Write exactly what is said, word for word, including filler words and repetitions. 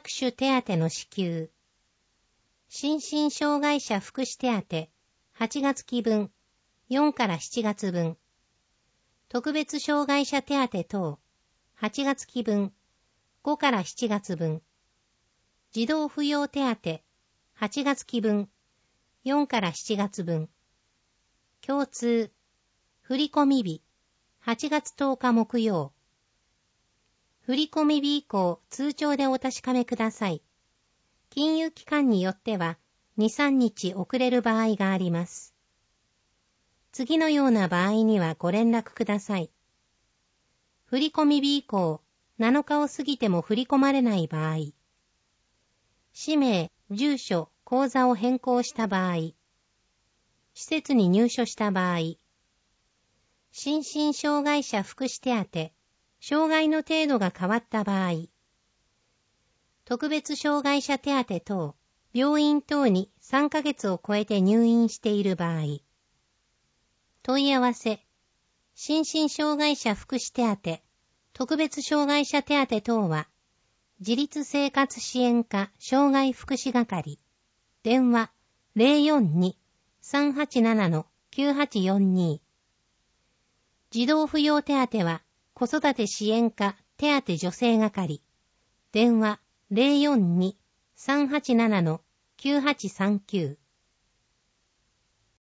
各種手当の支給。心身障害者福祉手当、はちがつ期分、よんからしちがつ分。特別障害者手当等、はちがつ期分、ごからしちがつ分。児童扶養手当、はちがつ期分、よんからしちがつ分。共通、振込日、はちがつとおか木曜。振込日以降、通帳でお確かめください。金融機関によっては、に、さんにち遅れる場合があります。次のような場合にはご連絡ください。振込日以降、なのかを過ぎても振り込まれない場合。氏名、住所、口座を変更した場合。施設に入所した場合。心身障害者福祉手当、障害の程度が変わった場合。特別障害者手当等、病院等にさんかげつを超えて入院している場合。問い合わせ。心身障害者福祉手当、特別障害者手当等は、自立生活支援課障害福祉係。電話 ゼロよんに さんはちなな きゅうはちよんに。児童扶養手当は、子育て支援課手当助成係。電話 ゼロよんに さんはちなな きゅうはちさんきゅう。